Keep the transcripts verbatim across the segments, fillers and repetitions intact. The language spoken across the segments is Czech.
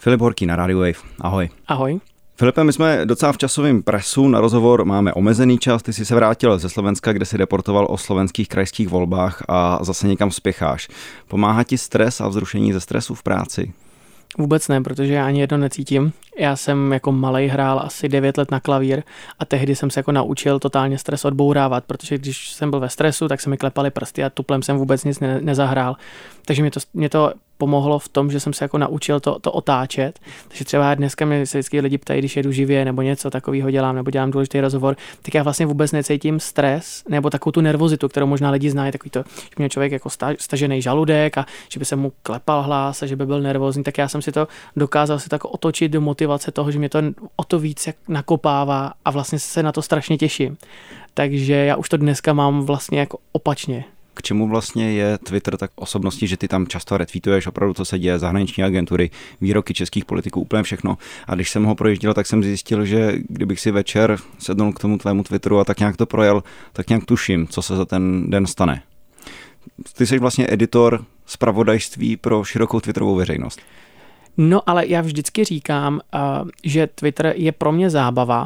Filip Horký na Radio Wave. Ahoj. Ahoj. Filipe, my jsme docela v časovém presu, na rozhovor máme omezený čas, ty jsi se vrátil ze Slovenska, kde si reportoval o slovenských krajských volbách a zase někam spěcháš. Pomáhá ti stres a vzrušení ze stresu v práci? Vůbec ne, protože já ani jedno necítím. Já jsem jako malej hrál asi devět let na klavír a tehdy jsem se jako naučil totálně stres odbourávat, protože když jsem byl ve stresu, tak se mi klepaly prsty a tuplem jsem vůbec nic ne- nezahrál. Takže mě to, mě to pomohlo v tom, že jsem se jako naučil to, to otáčet. Takže třeba dneska mě se vždycky lidi ptají, když jedu živě nebo něco takového dělám, nebo dělám důležitý rozhovor, tak já vlastně vůbec necítím stres nebo takovou tu nervozitu, kterou možná lidi znají, takový to, že měl člověk jako stažený žaludek a že by se mu klepal hlas a že by byl nervózní, tak já jsem si to dokázal si tak otočit do motivace toho, že mě to o to víc nakopává a vlastně se na to strašně těším. Takže já už to dneska mám vlastně jako opačně. K čemu vlastně je Twitter tak osobností, že ty tam často retweetuješ opravdu, co se děje, zahraniční agentury, výroky českých politiků, úplně všechno. A když jsem ho projížděl, tak jsem zjistil, že kdybych si večer sednul k tomu tvému Twitteru a tak nějak to projel, tak nějak tuším, co se za ten den stane. Ty jsi vlastně editor zpravodajství pro širokou twitterovou veřejnost. No, ale já vždycky říkám, že Twitter je pro mě zábava,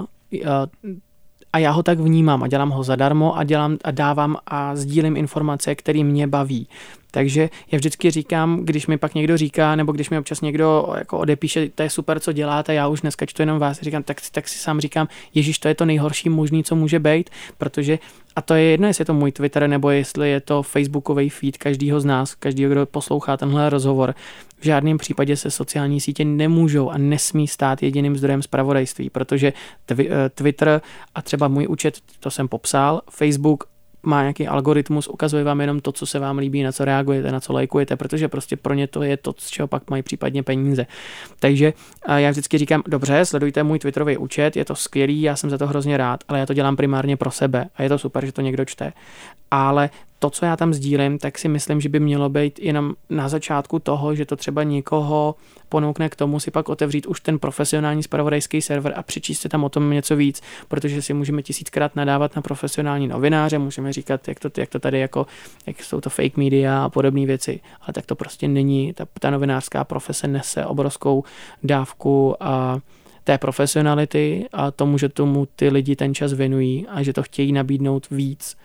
a já ho tak vnímám a dělám ho zadarmo a, dělám, a dávám a sdílím informace, které mě baví. Takže já vždycky říkám, když mi pak někdo říká, nebo když mi občas někdo jako odepíše, to je super, co děláte, já už dneska čtu jenom vás, říkám, tak, tak si sám říkám, ježiš, to je to nejhorší možný, co může být, protože, a to je jedno, jestli je to můj Twitter, nebo jestli je to facebookový feed každýho z nás, každýho, kdo poslouchá tenhle rozhovor. V žádném případě se sociální sítě nemůžou a nesmí stát jediným zdrojem zpravodajství, protože twi- Twitter a třeba můj účet, to jsem popsal, Facebook má nějaký algoritmus, ukazuje vám jenom to, co se vám líbí, na co reagujete, na co lajkujete, protože prostě pro ně to je to, z čeho pak mají případně peníze. Takže já vždycky říkám, dobře, sledujte můj Twitterový účet, je to skvělý, já jsem za to hrozně rád, ale já to dělám primárně pro sebe a je to super, že to někdo čte. Ale to, co já tam sdílím, tak si myslím, že by mělo být jenom na začátku toho, že to třeba někoho ponoukne k tomu si pak otevřít už ten profesionální zpravodajský server a přečíst si tam o tom něco víc, protože si můžeme tisíckrát nadávat na profesionální novináře, můžeme říkat, jak to, jak to tady jako, jak jsou to fake media a podobné věci, ale tak to prostě není. Ta, ta novinářská profese nese obrovskou dávku a té profesionality a tomu, že tomu ty lidi ten čas věnují a že to chtějí nabídnout víc.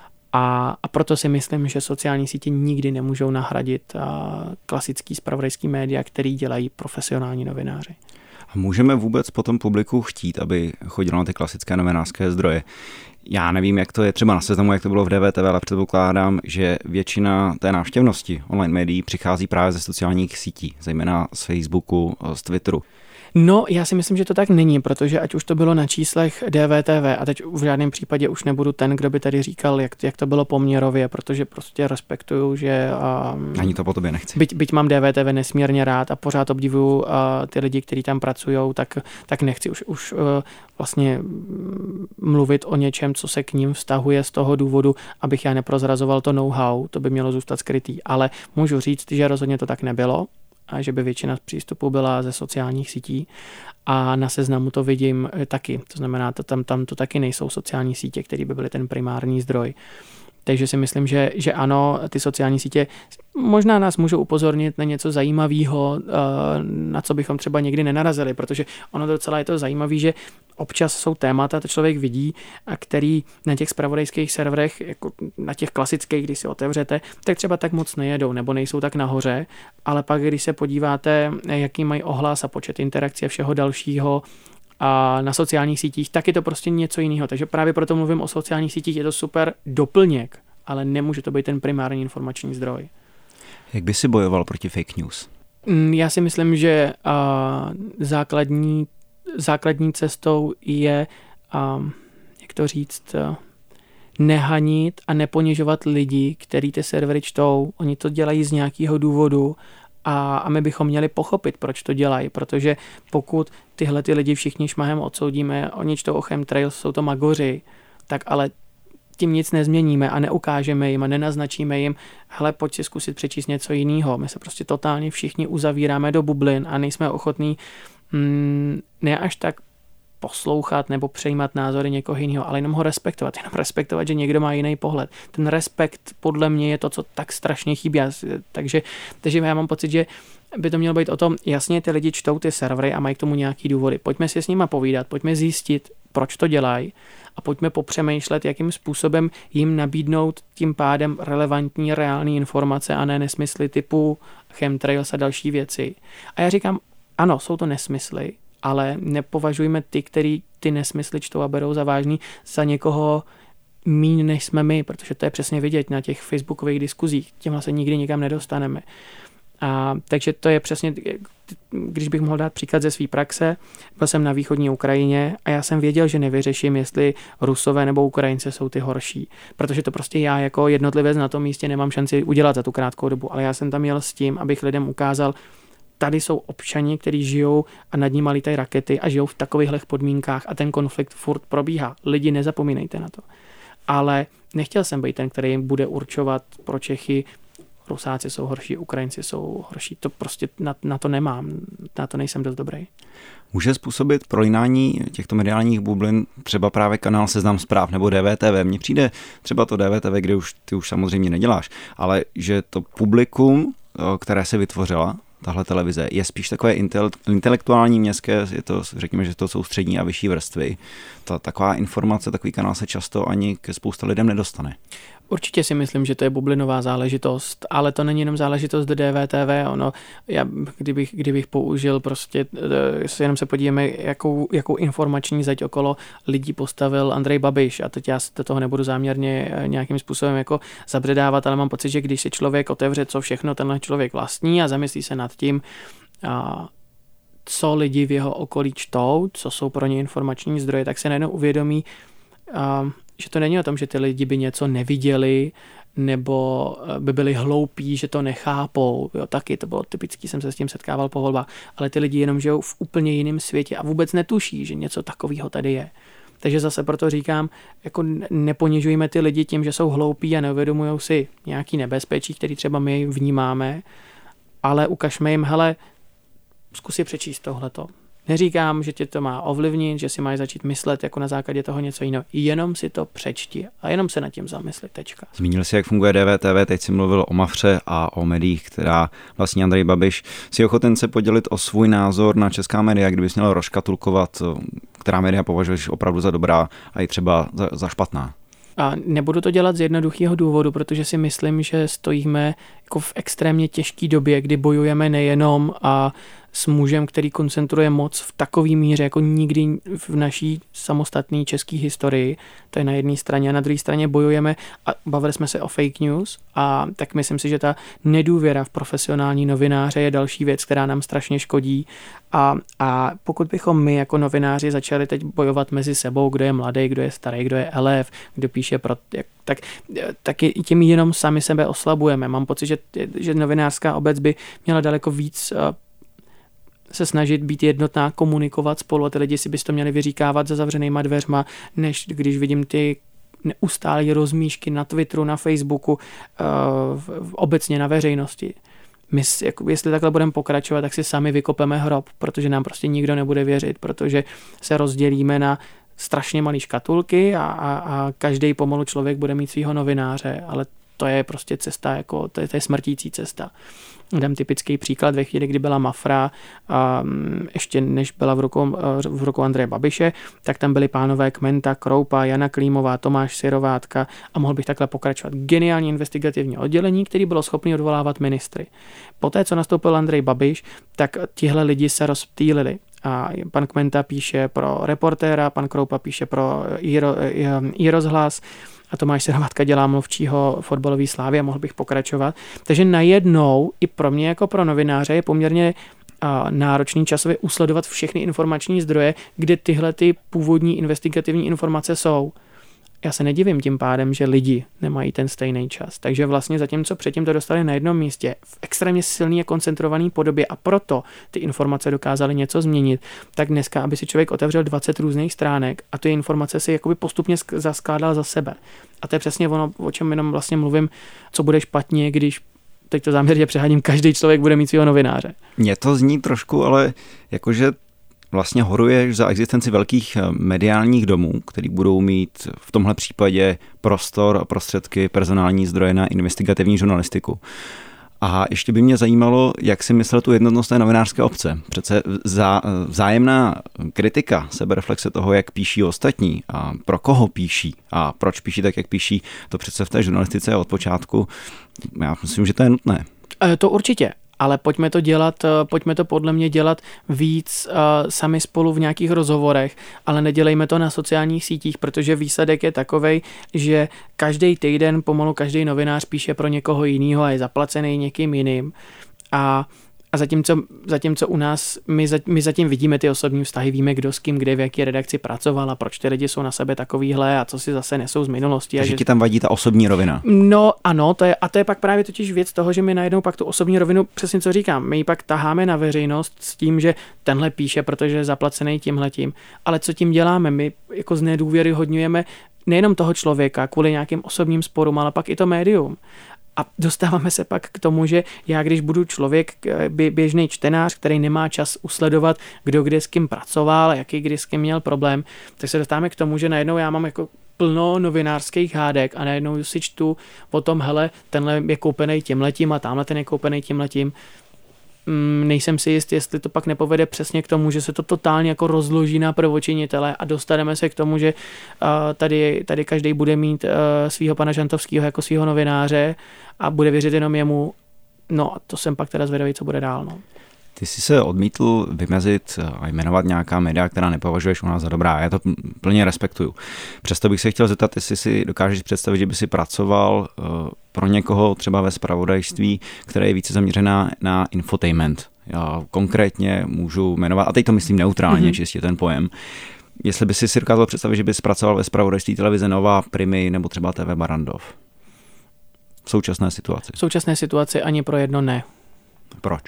A, a proto si myslím, že sociální sítě nikdy nemůžou nahradit a, klasický zpravodajský média, který dělají profesionální novináři. A můžeme vůbec po tom publiku chtít, aby chodilo na ty klasické novinářské zdroje? Já nevím, jak to je třeba na Seznamu, jak to bylo v D V T V, ale předpokládám, že většina té návštěvnosti online médií přichází právě ze sociálních sítí, zejména z Facebooku, z Twitteru. No, já si myslím, že to tak není, protože ať už to bylo na číslech D V T V a teď v žádném případě už nebudu ten, kdo by tady říkal, jak, jak to bylo poměrově, protože prostě respektuju, že... Um, Ani to po tobě nechci. Byť, byť mám D V T V nesmírně rád a pořád obdivuju uh, ty lidi, kteří tam pracujou, tak, tak nechci už, už uh, vlastně mluvit o něčem, co se k ním vztahuje z toho důvodu, abych já neprozrazoval to know-how, to by mělo zůstat skrytý, ale můžu říct, že rozhodně to tak nebylo, a že by většina přístupů byla ze sociálních sítí a na Seznamu to vidím taky. To znamená, to tam, tam to taky nejsou sociální sítě, které by byly ten primární zdroj. Takže si myslím, že, že ano, ty sociální sítě možná nás můžou upozornit na něco zajímavého, na co bychom třeba někdy nenarazili, protože ono docela je to zajímavé, že občas jsou témata, to člověk vidí, a který na těch zpravodajských serverech, jako na těch klasických, když si otevřete, tak třeba tak moc nejedou, nebo nejsou tak nahoře, ale pak, když se podíváte, jaký mají ohlas a počet interakcí a všeho dalšího, a na sociálních sítích, tak je to prostě něco jiného. Takže právě proto mluvím o sociálních sítích, je to super doplněk, ale nemůže to být ten primární informační zdroj. Jak by si bojoval proti fake news? Já si myslím, že uh, základní, základní cestou je, uh, jak to říct, uh, nehanit a neponižovat lidi, kteří ty servery čtou. Oni to dělají z nějakého důvodu a, a my bychom měli pochopit, proč to dělají, protože pokud tyhle ty lidi všichni šmahem odsoudíme, oni čtou o chemtrails, jsou to magoři, tak ale tím nic nezměníme a neukážeme jim a nenaznačíme jim, hele, pojď si zkusit přečíst něco jiného. My se prostě totálně všichni uzavíráme do bublin a nejsme ochotní mm, ne až tak poslouchat nebo přejímat názory někoho jiného, ale jenom ho respektovat. Jenom respektovat, že někdo má jiný pohled. Ten respekt podle mě je to, co tak strašně chybí. Takže, takže já mám pocit, že by to mělo být o tom, jasně ty lidi čtou ty servery a mají k tomu nějaký důvody. Pojďme si s nima povídat, pojďme zjistit, proč to dělají a pojďme popřemýšlet, jakým způsobem jim nabídnout tím pádem relevantní, reální informace a ne nesmysly typu chemtrails a další věci. A já říkám, ano, jsou to nesmysly, ale nepovažujme ty, který ty nesmysly čtou a berou za vážný, za někoho míň, než jsme my, protože to je přesně vidět na těch facebookových diskuzích. Těmhle se nikdy nikam nedostaneme. A, takže to je přesně, když bych mohl dát příklad ze své praxe, byl jsem na východní Ukrajině a já jsem věděl, že nevyřeším, jestli Rusové nebo Ukrajinci jsou ty horší, protože to prostě já jako jednotlivec na tom místě nemám šanci udělat za tu krátkou dobu, ale já jsem tam jel s tím, abych lidem ukázal, tady jsou občani, kteří žijou a nad nimi lítají rakety a žijou v takovýchhle podmínkách a ten konflikt furt probíhá. Lidi, nezapomínejte na to. Ale nechtěl jsem být ten, který jim bude určovat pro Čechy, Rusáci jsou horší, Ukrajinci jsou horší. To prostě na, na to nemám, na to nejsem dost dobrý. Může způsobit prolínání těchto mediálních bublin třeba právě kanál Seznam zpráv nebo D V T V? Mně přijde třeba to D V T V, kde už ty už samozřejmě neděláš, ale že to publikum, které se vytvořila, tahle televize, je spíš takové intelektuální městské, je to, řekněme, že to jsou střední a vyšší vrstvy. Ta, taková informace, takový kanál se často ani ke spousta lidem nedostane. Určitě si myslím, že to je bublinová záležitost, ale to není jenom záležitost do D V T V. Ono, já, kdybych, kdybych použil prostě, jenom se podíváme, jakou, jakou informační zeď okolo lidí postavil Andrej Babiš a teď já se do toho nebudu záměrně nějakým způsobem jako zabředávat, ale mám pocit, že když si člověk otevře, co všechno tenhle člověk vlastní a zamyslí se nad tím, a co lidi v jeho okolí čtou, co jsou pro ně informační zdroje, tak se najednou uvědomí, a že to není o tom, že ty lidi by něco neviděli nebo by byli hloupí, že to nechápou. Jo, taky to bylo typický, jsem se s tím setkával po volbách, ale ty lidi jenom žijou v úplně jiném světě a vůbec netuší, že něco takového tady je. Takže zase proto říkám, jako neponižujme ty lidi tím, že jsou hloupí a neuvědomují si nějaký nebezpečí, který třeba my vnímáme, ale ukažme jim, hele, zkus si přečíst tohleto. Neříkám, že tě to má ovlivnit, že si máš začít myslet jako na základě toho něco jiného. Jenom si to přečti a jenom se nad tím zamysli. Tečka. Zmínil jsi, jak funguje D V T V, teď jsi mluvil o Mafře a o médiích, která vlastně Andrej Babiš. Jsi ochoten se podělit o svůj názor na česká média, kdybys měl rozškatulkovat, která média považuješ opravdu za dobrá a i třeba za, za špatná? A nebudu to dělat z jednoduchého důvodu, protože si myslím, že stojíme jako v extrémně těžké době, kdy bojujeme nejenom a s mužem, který koncentruje moc v takové míře, jako nikdy v naší samostatné české historii. To je na jedné straně. A na druhé straně bojujeme a bavili jsme se o fake news a tak myslím si, že ta nedůvěra v profesionální novináře je další věc, která nám strašně škodí. A, a pokud bychom my jako novináři začali teď bojovat mezi sebou, kdo je mladý, kdo je starý, kdo je elef, kdo píše pro... Jak, tak, tak tím jenom sami sebe oslabujeme. Mám pocit, že, že novinářská obec by měla daleko víc se snažit být jednotná, komunikovat spolu a ty lidi si by to měli vyříkávat za zavřenýma dveřma, než když vidím ty neustálé rozmíšky na Twitteru, na Facebooku, uh, obecně na veřejnosti. My, jako, jestli takhle budeme pokračovat, tak si sami vykopeme hrob, protože nám prostě nikdo nebude věřit, protože se rozdělíme na strašně malý škatulky a, a, a každý pomalu člověk bude mít svýho novináře, ale to je prostě cesta, jako, to je, to je smrtící cesta. Dám typický příklad, ve chvíli, kdy byla Mafra, um, ještě než byla v rukou, v rukou Andreje Babiše, tak tam byli pánové Kmenta, Kroupa, Jana Klímová, Tomáš Syrovátka a mohl bych takhle pokračovat. Geniální investigativní oddělení, který bylo schopný odvolávat ministry. Poté, co nastoupil Andrej Babiš, tak tihle lidi se rozptýlili. A pan Kmenta píše pro Reportéra, pan Kroupa píše pro iRozhlas, a Tomáš Syrovátka dělá mluvčího fotbalový Slávy a mohl bych pokračovat. Takže najednou i pro mě jako pro novináře je poměrně uh, náročný časově usledovat všechny informační zdroje, kde tyhle ty původní investigativní informace jsou. Já se nedivím tím pádem, že lidi nemají ten stejný čas. Takže vlastně zatímco předtím to dostali na jednom místě v extrémně silný a koncentrovaný podobě a proto ty informace dokázaly něco změnit, tak dneska, aby si člověk otevřel dvacet různých stránek a ty informace si jakoby postupně zaskládal za sebe. A to je přesně ono, o čem jenom vlastně mluvím, co bude špatně, když teď to záměrně přehádím, každý člověk bude mít svého novináře. Mně to zní trošku, ale jakože vlastně horuješ za existenci velkých mediálních domů, který budou mít v tomhle případě prostor a prostředky, personální zdroje na investigativní žurnalistiku. A ještě by mě zajímalo, jak si myslel tu jednotnost té novinářské obce. Přece zá, vzájemná kritika, sebereflexe toho, jak píší ostatní a pro koho píší a proč píší tak, jak píší, to přece v té žurnalistice od počátku, já myslím, že to je nutné. To určitě. Ale pojďme to dělat, pojďme to podle mě dělat víc uh, sami spolu v nějakých rozhovorech, ale nedělejme to na sociálních sítích, protože výsledek je takovej, že každý týden pomalu každý novinář píše pro někoho jiného a je zaplacený někým jiným. A A zatímco, zatímco u nás, my, za, my zatím vidíme ty osobní vztahy, víme, kdo s kým, kde, v jaké redakci pracoval a proč ty lidi jsou na sebe takovýhle a co si zase nesou z minulosti. Takže že ti tam vadí ta osobní rovina. No ano, to je, a to je pak právě totiž věc toho, že my najednou pak tu osobní rovinu, přesně co říkám, my ji pak taháme na veřejnost s tím, že tenhle píše, protože je zaplacený tímhletím. Ale co tím děláme? My jako znedůvěryhodňujeme nejenom toho člověka kvůli nějakým osobním sporům, ale pak i to médium. A dostáváme se pak k tomu, že já, když budu člověk, běžný čtenář, který nemá čas usledovat, kdo kde s kým pracoval, jaký kdy s kým měl problém, tak se dostáváme k tomu, že najednou já mám jako plno novinářských hádek a najednou si čtu o tom, hele, tenhle je koupený tímhletím a tamhle ten je koupený tímhletím. Mm, nejsem si jist, jestli to pak nepovede přesně k tomu, že se to totálně jako rozloží na prvočinitele a dostaneme se k tomu, že uh, tady, tady každý bude mít uh, svýho pana Žantovského jako svýho novináře a bude věřit jenom jemu. No a to jsem pak teda zvědavý, co bude dál. No. Ty jsi se odmítl vymezit a jmenovat nějaká média, která nepovažuješ u nás za dobrá. Já to plně respektuju. Přesto bych se chtěl zeptat, jestli si dokážeš představit, že by si pracoval pro někoho třeba ve zpravodajství, které je více zaměřená na infotainment. Já konkrétně můžu jmenovat, a teď to myslím neutrálně, mm-hmm. čistě ten pojem. Jestli by si si dokázal představit, že bys pracoval ve zpravodajství televize Nova, Primy nebo třeba T V Barrandov. V současné situaci. V současné situaci ani pro jedno ne. Proč?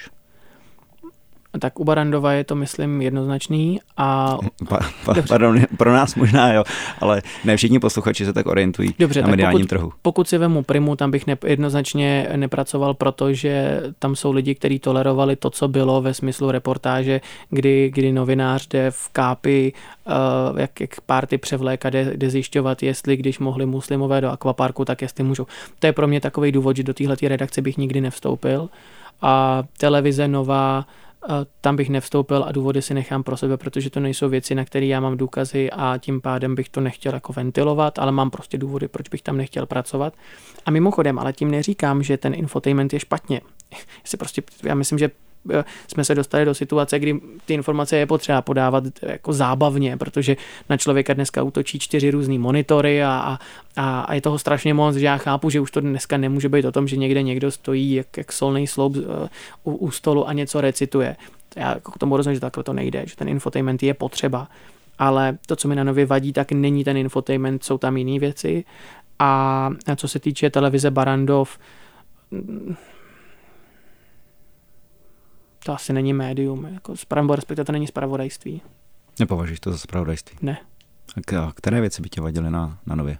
Tak u Barrandova je to, myslím, jednoznačný. A... Pa, pa, pardon, pro nás možná, jo, ale ne všichni posluchači se tak orientují. Dobře, na mediálním pokud, trhu. Pokud si vemu Primu, tam bych ne, jednoznačně nepracoval, protože tam jsou lidi, kteří tolerovali to, co bylo ve smyslu reportáže, kdy, kdy novinář jde v kápi, uh, jak, jak párty převléka, jde, jde zjišťovat, jestli když mohli muslimové do akvaparku, tak jestli můžou. To je pro mě takový důvod, že do téhleté redakce bych nikdy nevstoupil. A televize Nova, tam bych nevstoupil a důvody si nechám pro sebe, protože to nejsou věci, na které já mám důkazy a tím pádem bych to nechtěl jako ventilovat, ale mám prostě důvody, proč bych tam nechtěl pracovat. A mimochodem, ale tím neříkám, že ten infotainment je špatně. Já, prostě, já myslím, že jsme se dostali do situace, kdy ty informace je potřeba podávat jako zábavně, protože na člověka dneska útočí čtyři různý monitory a, a, a je toho strašně moc, že já chápu, že už to dneska nemůže být o tom, že někde někdo stojí jak, jak solný sloup u, u stolu a něco recituje. Já k tomu rozumím, že takhle to nejde, že ten infotainment je potřeba, ale to, co mi na Nově vadí, tak není ten infotainment, jsou tam jiné věci. A, a co se týče televize Barrandov, to asi není médium, jako spravo, respektive to není zpravodajství. Nepovažuješ to za zpravodajství? Ne. A které věci by tě vadily na, na Nově?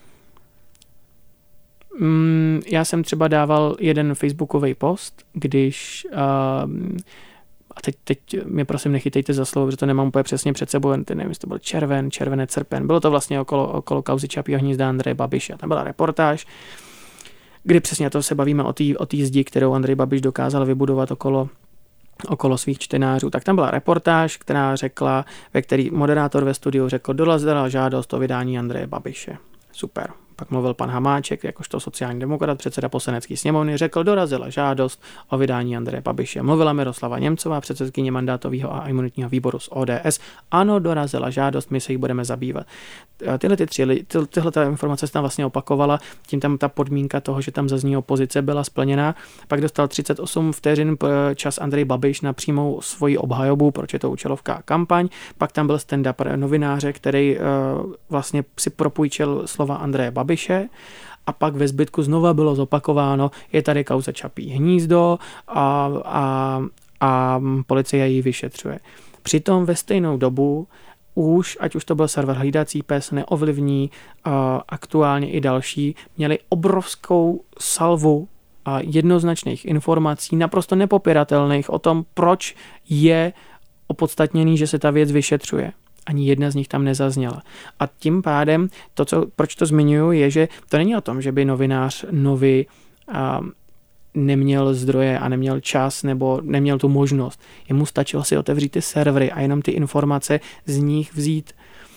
Mm, já jsem třeba dával jeden facebookový post, když uh, a teď, teď mě prosím nechytejte za slovo, protože to nemám úplně přesně před sebou, nevím, jestli to byl červen, červenec, srpen. Bylo to vlastně okolo, okolo kauzy Čapího hnízda Andreje Babiše. Tam byla reportáž, kdy přesně to se bavíme o té o té zdi, kterou Andrej Babiš dokázal vybudovat okolo okolo svých čtenářů, tak tam byla reportáž, která řekla, ve který moderátor ve studiu řekl, dorazila žádost o vydání Andreje Babiše. Super. Pak mluvil pan Hamáček, jakožto sociální demokrat, předseda poslanecké sněmovny, řekl, dorazila žádost o vydání Andreje Babiše. Mluvila Miroslava Němcová, předsedkyně mandátového a imunitního výboru z O D S. Ano, dorazila žádost, my se jí budeme zabývat. Tyhle, ty tři, ty, tyhle ta informace se tam vlastně opakovala, tím tam ta podmínka toho, že tam zazní opozice, byla splněna. Pak dostal třicet osm vteřin čas Andrej Babiš na přímou svoji obhajobu, proč je to účelovka kampaň. Pak tam byl stand-up novináře, který uh, vlastně si propůjčil slova Andreje Babiše. A pak ve zbytku znova bylo zopakováno, je tady kauza Čapí hnízdo a, a, a policie ji vyšetřuje. Přitom ve stejnou dobu už, ať už to byl server Hlídací pes, Neovlivní, uh, aktuálně i další, měli obrovskou salvu a jednoznačných informací, naprosto nepopiratelných o tom, proč je opodstatněný, že se ta věc vyšetřuje. Ani jedna z nich tam nezazněla. A tím pádem, to, co, proč to zmiňuji, je, že to není o tom, že by novinář Novy uh, neměl zdroje a neměl čas nebo neměl tu možnost. Jemu stačilo si otevřít ty servery a jenom ty informace z nich vzít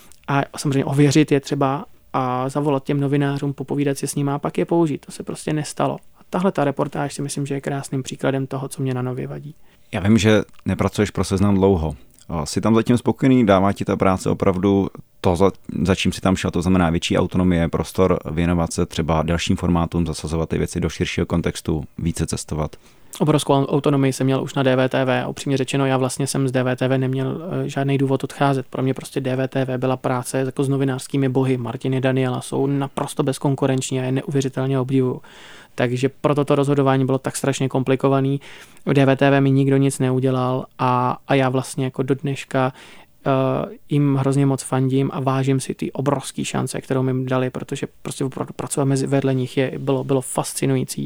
a samozřejmě ověřit je třeba a zavolat těm novinářům, popovídat si s nimi a pak je použít. To se prostě nestalo. A tahle ta reportáž si myslím, že je krásným příkladem toho, co mě na Nově vadí. Já vím, že nepracuješ pro Seznam dlouho. Jsi tam zatím spokojený? Dává ti ta práce opravdu to, za, za čím si tam šel, to znamená větší autonomie, prostor věnovat se třeba dalším formátům, zasazovat ty věci do širšího kontextu, více cestovat? Obrovskou autonomii jsem měl už na D V T V a upřímně řečeno, já vlastně jsem z D V T V neměl žádný důvod odcházet. Pro mě prostě D V T V byla práce jako s novinářskými bohy. Martin a Daniela jsou naprosto bezkonkurenční a je neuvěřitelně obdivuju. Takže proto to rozhodování bylo tak strašně komplikovaný. V D V T V mi nikdo nic neudělal a, a já vlastně jako do dneška uh, jim hrozně moc fandím a vážím si ty obrovské šance, kterou mi dali, protože prostě opravdu pracovat mezi vedle nich je, bylo, bylo fascinující.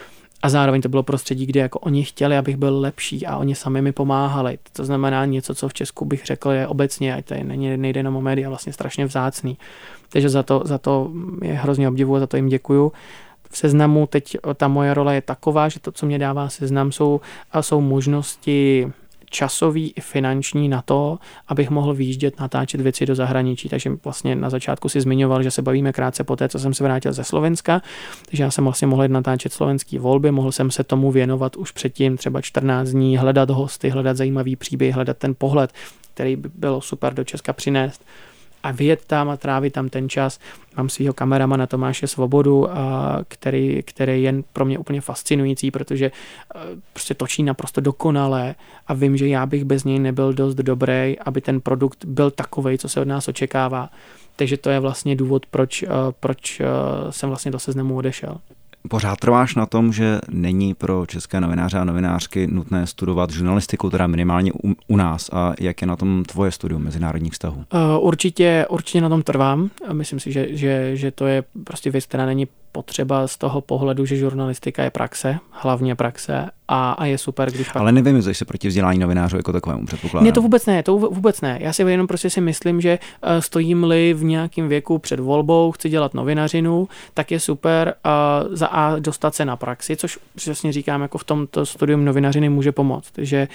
A zároveň to bylo prostředí, kde jako oni chtěli, abych byl lepší a oni sami mi pomáhali. To znamená něco, co v Česku bych řekl je obecně, ať tady není, nejde jenom o média, vlastně strašně vzácný. Takže za to, za to je hrozně obdivuju, za to jim děkuju. V Seznamu teď ta moje role je taková, že to, co mě dává Seznam, jsou, jsou možnosti časový i finanční na to, abych mohl vyjíždět, natáčet věci do zahraničí. Takže vlastně na začátku si zmiňoval, že se bavíme krátce po té, co jsem se vrátil ze Slovenska, takže já jsem vlastně mohl jít natáčet slovenský volby, mohl jsem se tomu věnovat už předtím třeba čtrnáct dní, hledat hosty, hledat zajímavý příběh, hledat ten pohled, který by bylo super do Česka přinést. A vyjet tam a trávit tam ten čas. Mám svého kameramana Tomáše Svobodu, a který, který je pro mě úplně fascinující, protože prostě točí naprosto dokonale a vím, že já bych bez něj nebyl dost dobrý, aby ten produkt byl takovej, co se od nás očekává. Takže to je vlastně důvod, proč, proč jsem vlastně do Seznamu odešel. Pořád trváš na tom, že není pro české novináře a novinářky nutné studovat žurnalistiku, teda minimálně u, u nás. A jak je na tom tvoje studium mezinárodních vztahů? Určitě, určitě na tom trvám. Myslím si, že, že, že to je prostě věc, která není potřeba z toho pohledu, že žurnalistika je praxe, hlavně praxe a, a je super, když pak... Ale nevymysleš se proti vzdělání novinářů jako takovému, předpokládám. Ne, to vůbec ne, to vůbec ne. Já si jenom prostě si myslím, že stojím-li v nějakém věku před volbou, chci dělat novinařinu, tak je super a, za a dostat se na praxi, což přesně říkám, jako v tomto studium novinařiny může pomoct, že,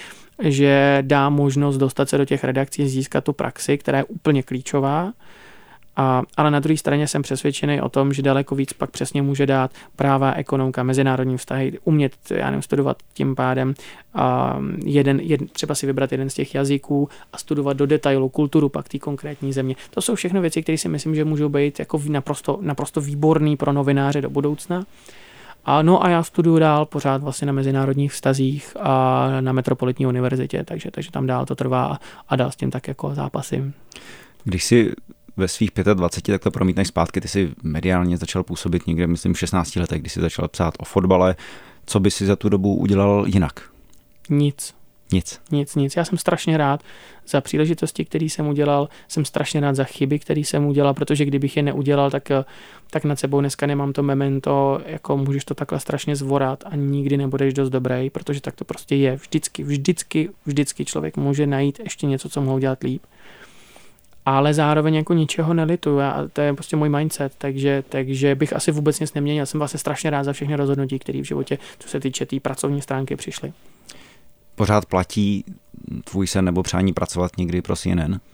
že dá možnost dostat se do těch redakcí, získat tu praxi, která je úplně klíčová. A, ale na druhé straně jsem přesvědčený o tom, že daleko víc pak přesně může dát práva, ekonomka, mezinárodní vztahy, umět, já nevím, studovat tím pádem a jeden, jeden, třeba si vybrat jeden z těch jazyků a studovat do detailu kulturu pak té konkrétní země. To jsou všechno věci, které si myslím, že můžou být jako naprosto, naprosto výborný pro novináře do budoucna. A no a já studuju dál pořád vlastně na mezinárodních vztazích a na Metropolitní univerzitě, takže, takže tam dál to trvá a dál s tím tak jako zápasím. Když si ve svých dvaceti pěti tak to promítneš zpátky, ty jsi mediálně začal působit někde, myslím, v šestnácti letech, kdy jsi začal psát o fotbale. Co by si za tu dobu udělal jinak? Nic. Nic. Nic, nic. Já jsem strašně rád za příležitosti, které jsem udělal. Jsem strašně rád za chyby, které jsem udělal, protože kdybych je neudělal, tak, tak nad sebou dneska nemám to memento, jako můžeš to takhle strašně zvorat a nikdy nebudeš dost dobrý, protože tak to prostě je. Vždycky, vždycky, vždycky člověk může najít ještě něco, co mohou dělat líp. Ale zároveň jako ničeho nelituju a to je prostě můj mindset, takže, takže bych asi vůbec nic neměnil. Jsem vlastně strašně rád za všechny rozhodnutí, které v životě, co se týče té tý pracovní stránky, přišly. Pořád platí tvůj sen nebo přání pracovat někdy pro C N N?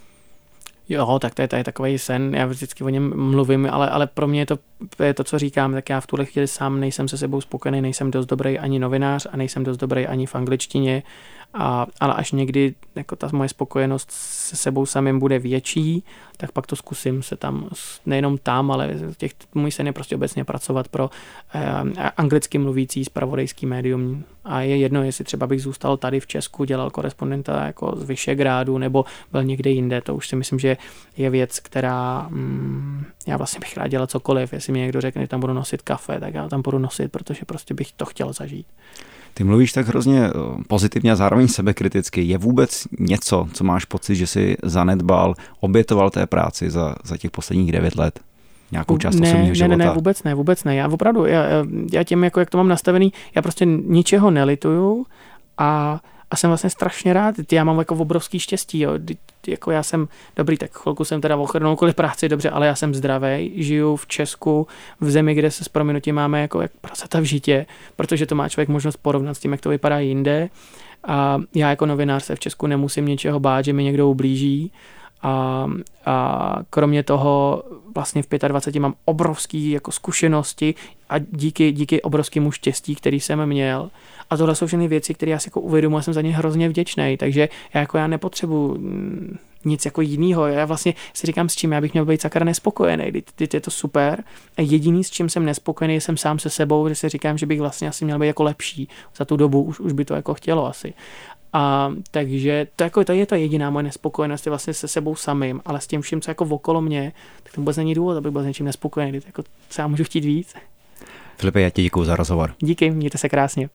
Jo, tak to je, to je takový sen, já vždycky o něm mluvím, ale, ale pro mě je to, je to, co říkám, tak já v tuhle chvíli sám nejsem se sebou spokojený, nejsem dost dobrý ani novinář a nejsem dost dobrý ani v angličtině, a, ale až někdy jako ta moje spokojenost se sebou samým bude větší, tak pak to zkusím se tam, nejenom tam, ale těch, můj sen je prostě obecně pracovat pro eh, anglicky mluvící zpravodajský médium a je jedno, jestli třeba bych zůstal tady v Česku, dělal korespondenta jako z Vyšegrádu nebo byl někde jinde, to už si myslím, že je věc, která mm, já vlastně bych rád dělal cokoliv, jestli mi někdo řekne, že tam budu nosit kafe, tak já tam budu nosit, protože prostě bych to chtěl zažít. Ty mluvíš tak hrozně pozitivně a zároveň sebekriticky. Je vůbec něco, co máš pocit, že jsi zanedbal, obětoval té práci za, za těch posledních devět let? Nějakou část ne, osobního ne, života? Ne, ne, vůbec ne, vůbec ne. Já opravdu, já, já tím, jako jak to mám nastavený, já prostě ničeho nelituju a a jsem vlastně strašně rád. Já mám jako obrovský štěstí, jo. Jako já jsem, dobrý, tak chvilku jsem teda ochrnul kvůli práci, dobře, ale já jsem zdravý, žiju v Česku, v zemi, kde se s prominutím máme jako jak prasata v žitě, protože to má člověk možnost porovnat s tím, jak to vypadá jinde. A já jako novinář se v Česku nemusím něčeho bát, že mi někdo ublíží. A, a kromě toho vlastně v dvaceti pěti mám obrovský jako zkušenosti a díky, díky obrovskému štěstí, který jsem měl. A tohle jsou všechny věci, které já si jako uvědomuji a jsem za ně hrozně vděčný. Takže já jako já nepotřebuji nic jako jinýho. Já vlastně si říkám, s čím já bych měl být sakra nespokojený. Teď je to super. A jediný, s čím jsem nespokojený, jsem sám se sebou, kde si říkám, že bych vlastně asi měl být jako lepší. Za tu dobu už, už by to jako chtělo asi. A takže to, jako, to je to jediná moje nespokojenost, je vlastně se sebou samým, ale s tím vším, co jako okolo mě, tak to vůbec není důvod, abych byl s něčím nespokojený. Jako, co já můžu chtít víc. Filipe, já ti děkuju za rozhovor. Díky, mějte se krásně.